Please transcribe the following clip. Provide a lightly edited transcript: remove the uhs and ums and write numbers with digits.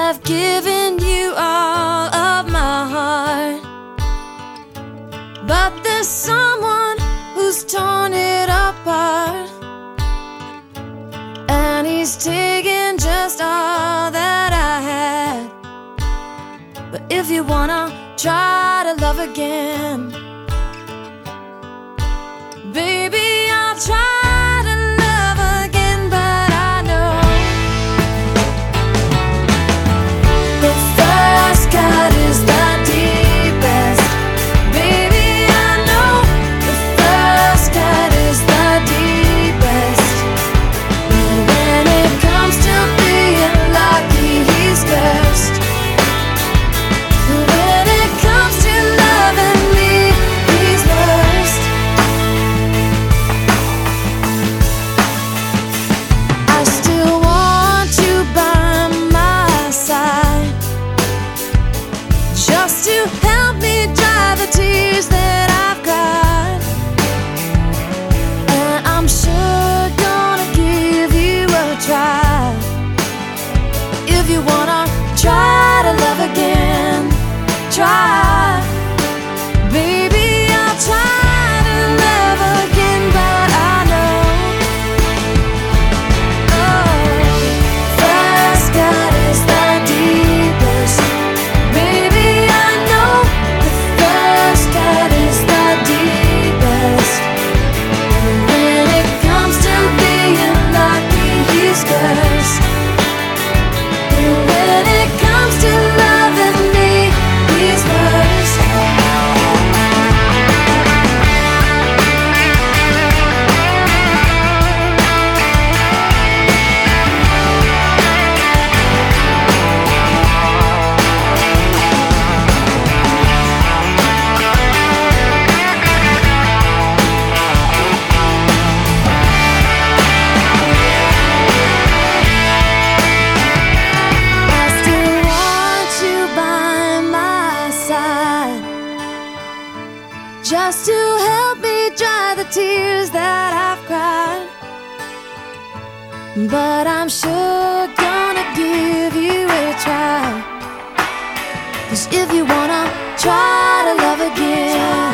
I've given you all of my heart, but there's someone who's torn it apart, and he's taken just all that I had. But if you wanna try to love again, baby, I'll try. Just to help me dry the tears that I've cried, and I'm sure gonna give you a try. If you wanna try to love again, try. Baby, I'll try to love again, but I know, oh, first cut is the deepest. Just to help me dry the tears that I've cried, but I'm sure gonna give you a try. 'Cause if you wanna try to love again,